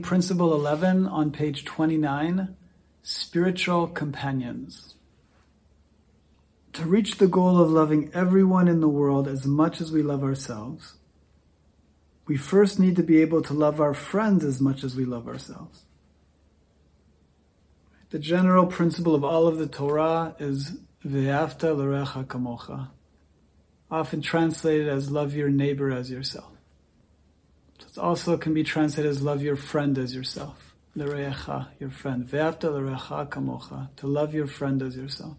Principle 11 on page 29, Spiritual Companions. To reach the goal of loving everyone in the world as much as we love ourselves, we first need to be able to love our friends as much as we love ourselves. The general principle of all of the Torah is Ve'afta l'recha kamocha, often translated as love your neighbor as yourself. It also can be translated as love your friend as yourself. L'recha, your friend. Ve'afta l'recha kamocha, to love your friend as yourself.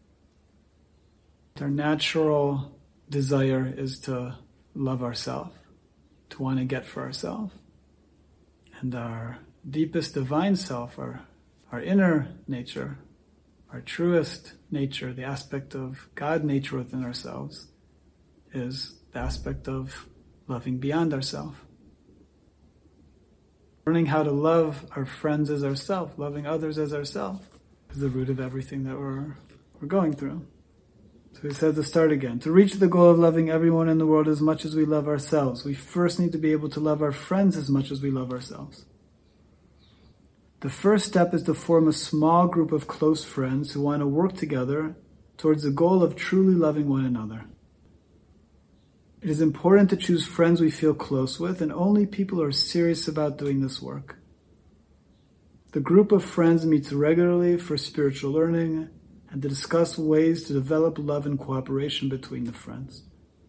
Our natural desire is to love ourselves, to want to get for ourselves. And our deepest divine self, our inner nature, our truest nature, the aspect of God nature within ourselves, is the aspect of loving beyond ourselves. Learning how to love our friends as ourselves, loving others as ourselves, is the root of everything that we're going through. So he says to start again. To reach the goal of loving everyone in the world as much as we love ourselves, we first need to be able to love our friends as much as we love ourselves. The first step is to form a small group of close friends who want to work together towards the goal of truly loving one another. It is important to choose friends we feel close with, and only people who are serious about doing this work. The group of friends meets regularly for spiritual learning and to discuss ways to develop love and cooperation between the friends.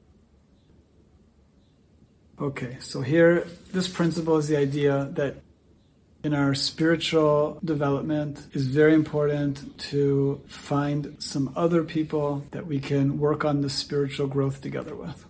Okay, so here, this principle is the idea that in our spiritual development, it's very important to find some other people that we can work on the spiritual growth together with.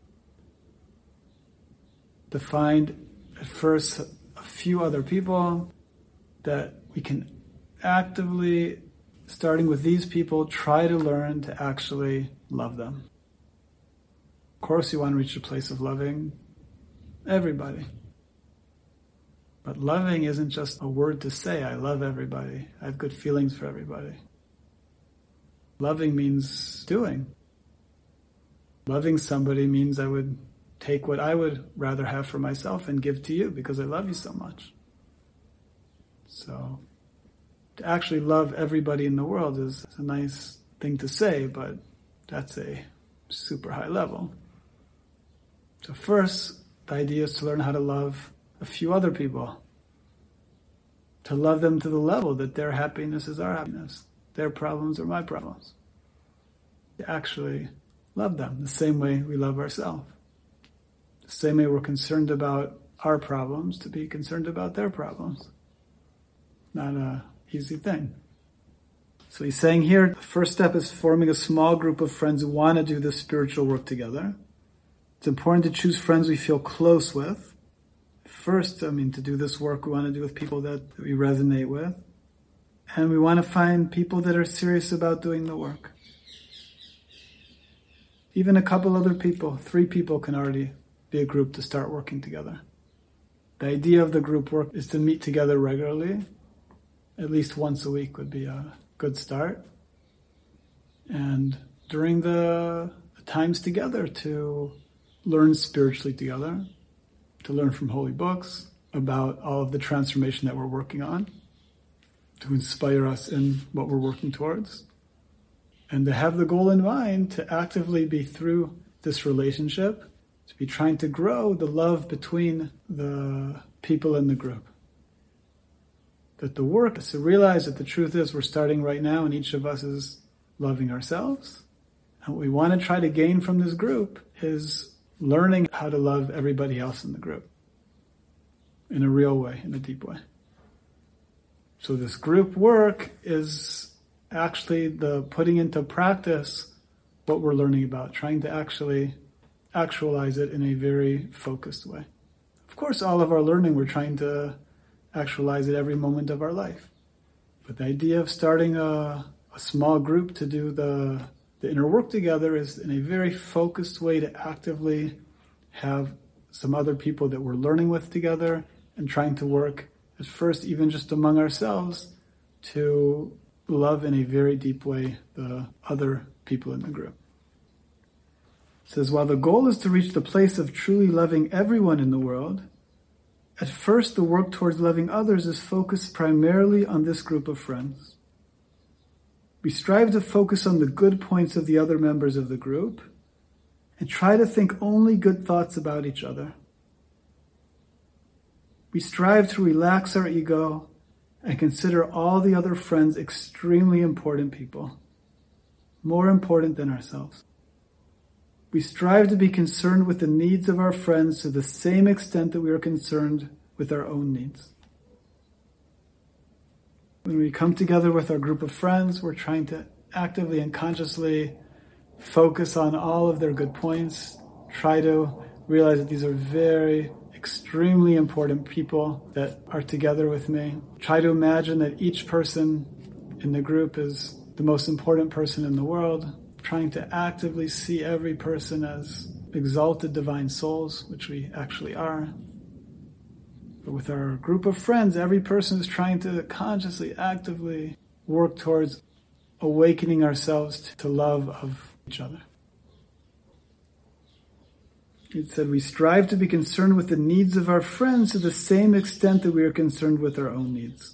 To find, at first, a few other people that we can actively, starting with these people, try to learn to actually love them. Of course, you want to reach a place of loving everybody. But loving isn't just a word to say, I love everybody. I have good feelings for everybody. Loving means doing. Loving somebody means I would take what I would rather have for myself and give to you because I love you so much. So, to actually love everybody in the world is a nice thing to say, but that's a super high level. So first, the idea is to learn how to love a few other people. To love them to the level that their happiness is our happiness. Their problems are my problems. To actually love them the same way we love ourselves. The same way we're concerned about our problems, to be concerned about their problems. Not a easy thing. So he's saying here, the first step is forming a small group of friends who want to do this spiritual work together. It's important to choose friends we feel close with. First, to do this work, we want to do with people that we resonate with. And we want to find people that are serious about doing the work. Even a couple other people, 3 people can already be a group to start working together. The idea of the group work is to meet together regularly. At least once a week would be a good start. And during the times together to learn spiritually together, to learn from holy books about all of the transformation that we're working on, to inspire us in what we're working towards, and to have the goal in mind to actively be through this relationship, to be trying to grow the love between the people in the group. That the work is to realize that the truth is we're starting right now and each of us is loving ourselves. And what we want to try to gain from this group is learning how to love everybody else in the group. In a real way, in a deep way. So this group work is actually the putting into practice what we're learning about, trying to actually actualize it in a very focused way. Of course, all of our learning, we're trying to actualize it every moment of our life. But the idea of starting a small group to do the inner work together is in a very focused way to actively have some other people that we're learning with together and trying to work at first, even just among ourselves, to love in a very deep way the other people in the group. It says, while the goal is to reach the place of truly loving everyone in the world, At first, the work towards loving others is focused primarily on this group of friends. We strive to focus on the good points of the other members of the group and try to think only good thoughts about each other. We strive to relax our ego and consider all the other friends extremely important people, more important than ourselves. We strive to be concerned with the needs of our friends to the same extent that we are concerned with our own needs. When we come together with our group of friends, we're trying to actively and consciously focus on all of their good points, try to realize that these are very extremely important people that are together with me. Try to imagine that each person in the group is the most important person in the world, trying to actively see every person as exalted divine souls, which we actually are. But with our group of friends, every person is trying to consciously, actively work towards awakening ourselves to love of each other. It said, we strive to be concerned with the needs of our friends to the same extent that we are concerned with our own needs.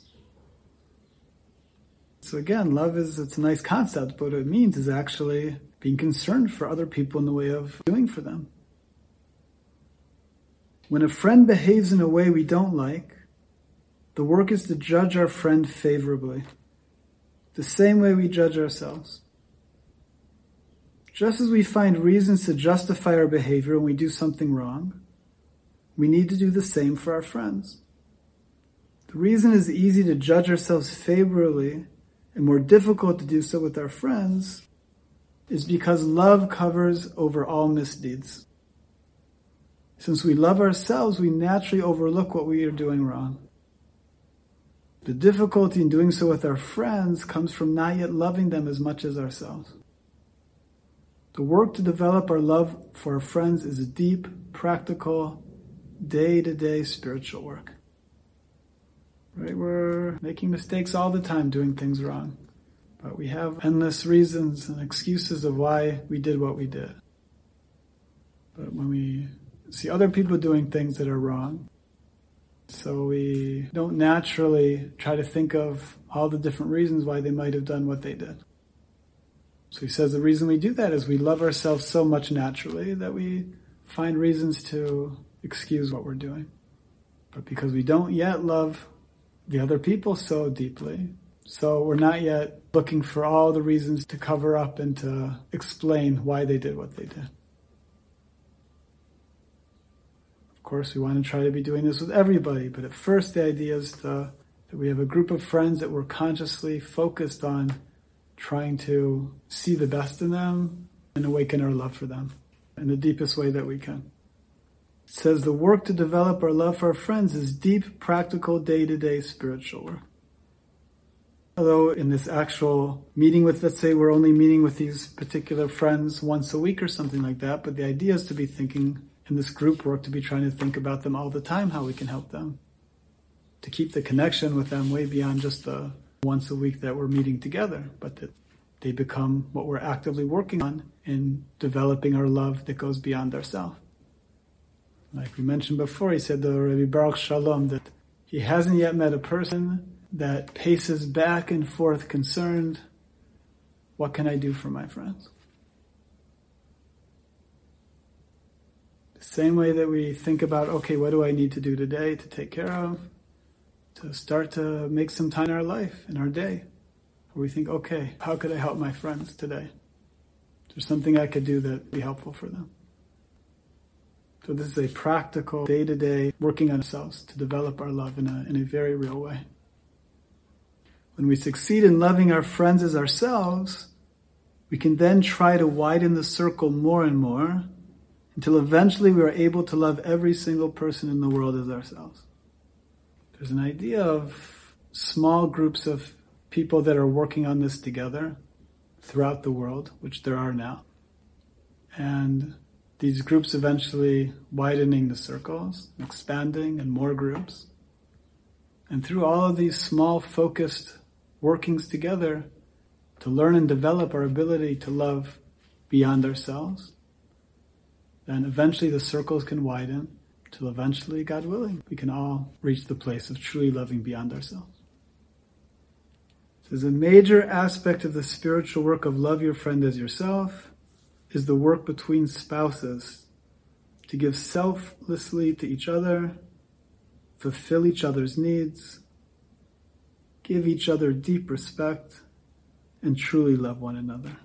So again, love it's a nice concept, but what it means is actually being concerned for other people in the way of doing for them. When a friend behaves in a way we don't like, the work is to judge our friend favorably, the same way we judge ourselves. Just as we find reasons to justify our behavior when we do something wrong, we need to do the same for our friends. The reason it's easy to judge ourselves favorably and more difficult to do so with our friends is because love covers over all misdeeds. Since we love ourselves, we naturally overlook what we are doing wrong. The difficulty in doing so with our friends comes from not yet loving them as much as ourselves. The work to develop our love for our friends is a deep, practical, day-to-day spiritual work. Right? We're making mistakes all the time, doing things wrong. But we have endless reasons and excuses of why we did what we did. But when we see other people doing things that are wrong, so we don't naturally try to think of all the different reasons why they might have done what they did. So he says the reason we do that is we love ourselves so much naturally that we find reasons to excuse what we're doing. But because we don't yet love the other people so deeply, so we're not yet looking for all the reasons to cover up and to explain why they did what they did. Of course, we want to try to be doing this with everybody, but at first the idea is that we have a group of friends that we're consciously focused on trying to see the best in them and awaken our love for them in the deepest way that we can. It says the work to develop our love for our friends is deep, practical, day-to-day spiritual work. Although in this actual meeting with, let's say we're only meeting with these particular friends once a week or something like that, but the idea is to be thinking in this group work, to be trying to think about them all the time, how we can help them, to keep the connection with them way beyond just the once a week that we're meeting together, but that they become what we're actively working on in developing our love that goes beyond ourselves. Like we mentioned before, he said, the Rabbi Baruch Shalom, that he hasn't yet met a person that paces back and forth concerned, what can I do for my friends? The same way that we think about, okay, what do I need to do today to take care of? To start to make some time in our life, in our day, where we think, okay, how could I help my friends today? Is there something I could do that would be helpful for them? So this is a practical, day-to-day working on ourselves to develop our love in a very real way. When we succeed in loving our friends as ourselves, we can then try to widen the circle more and more until eventually we are able to love every single person in the world as ourselves. There's an idea of small groups of people that are working on this together throughout the world, which there are now. And these groups eventually widening the circles, expanding, and more groups. And through all of these small, focused workings together to learn and develop our ability to love beyond ourselves, then eventually the circles can widen till eventually, God willing, we can all reach the place of truly loving beyond ourselves. Says a major aspect of the spiritual work of love your friend as yourself is the work between spouses to give selflessly to each other, fulfill each other's needs, give each other deep respect, and truly love one another.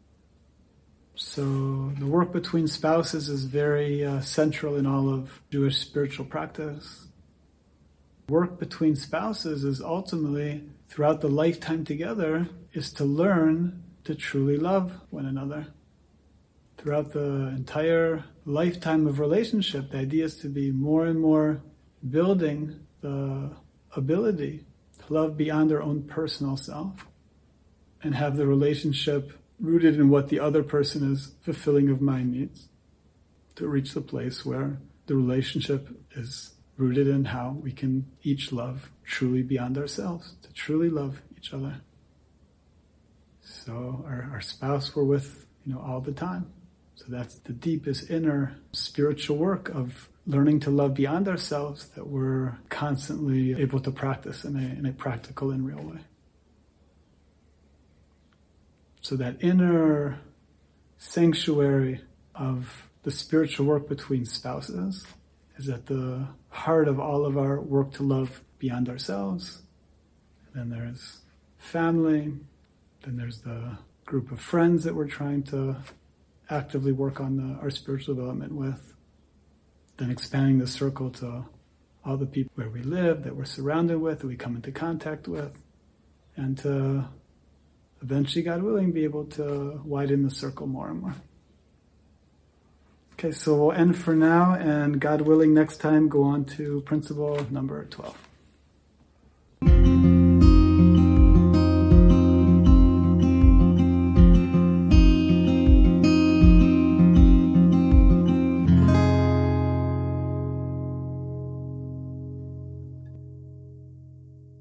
So the work between spouses is very central in all of Jewish spiritual practice. Work between spouses is ultimately, throughout the lifetime together, is to learn to truly love one another. Throughout the entire lifetime of relationship, the idea is to be more and more building the ability to love beyond our own personal self and have the relationship rooted in what the other person is fulfilling of my needs, to reach the place where the relationship is rooted in how we can each love truly beyond ourselves, to truly love each other. So our spouse we're with, all the time. So that's the deepest inner spiritual work of learning to love beyond ourselves that we're constantly able to practice in a practical and real way. So that inner sanctuary of the spiritual work between spouses is at the heart of all of our work to love beyond ourselves. And then there's family. Then there's the group of friends that we're trying to actively work on our spiritual development with. Then expanding the circle to all the people where we live, that we're surrounded with, that we come into contact with. And to eventually, God willing, be able to widen the circle more and more. Okay, so we'll end for now, and God willing, next time go on to principle number 12.